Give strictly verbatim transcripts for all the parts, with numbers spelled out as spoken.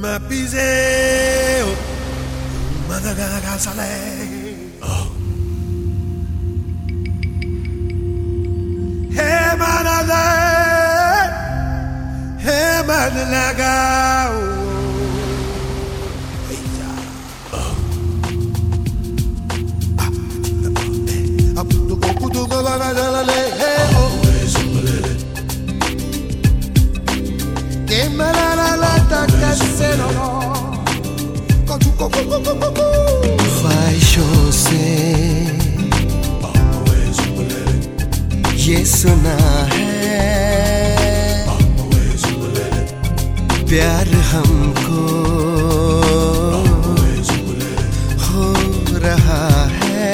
Ma piseo, madagaga sale. Oh. Hey manade, hey manalaga. ख्वाहिशों से ये सुना है प्यार हमको हो रहा है।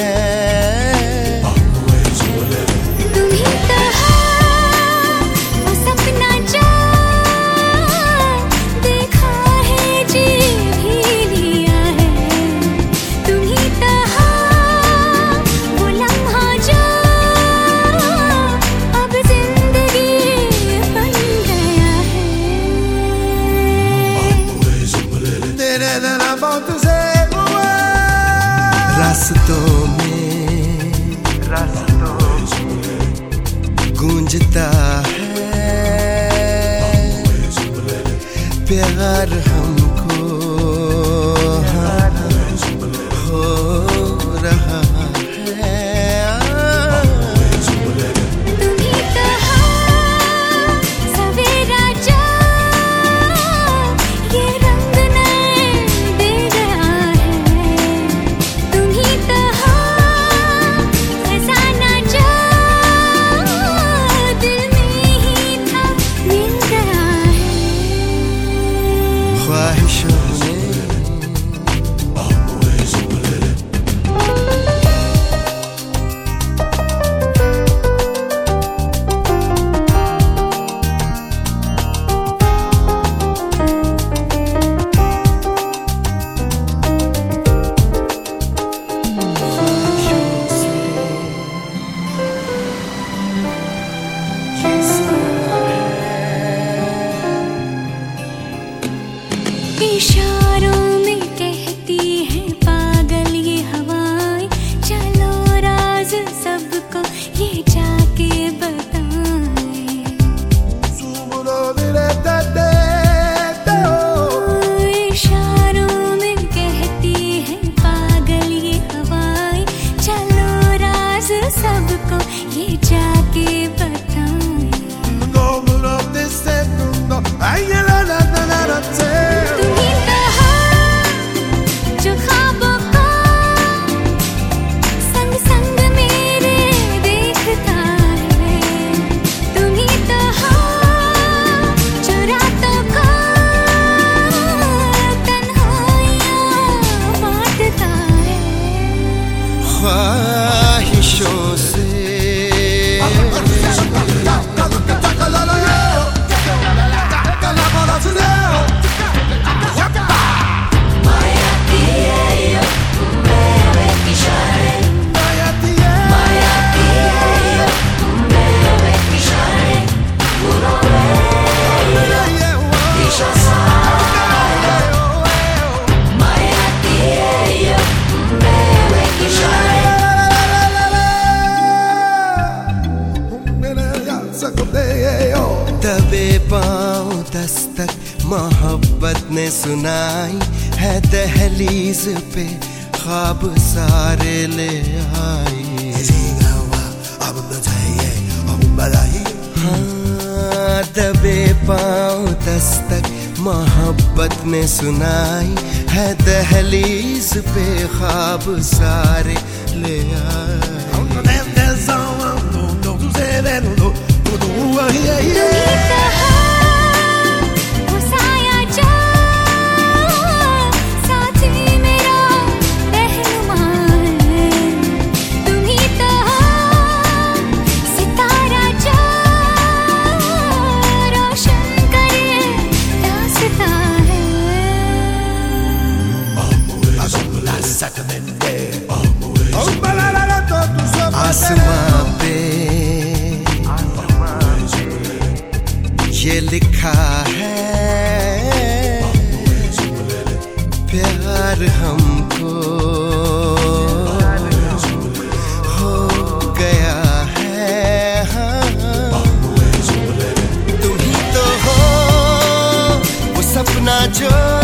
रास्तों में रास्तों में गूंजता है प्यार हमको हो रहा है। इशारों में कहती है पागल ये हवाएं, चलो राज सबको ये जाके बताएं। इशारों में कहती है पागल ये हवाएं, चलो राज सबको ये जाके बताएं। ख्वाहिशों से दबे पाँव दस्तक मोहब्बत ने सुनाई है, दहलीज पे ख्वाब सारे ले आई। हाँ दबे पाँव दस्तक मोहब्बत ने सुनाई है, दहलीज पे ख्वाब सारे ले आई। आसमां पे प्यार हमको हो गया है, हाँ तुम ही तो हो वो सपना जो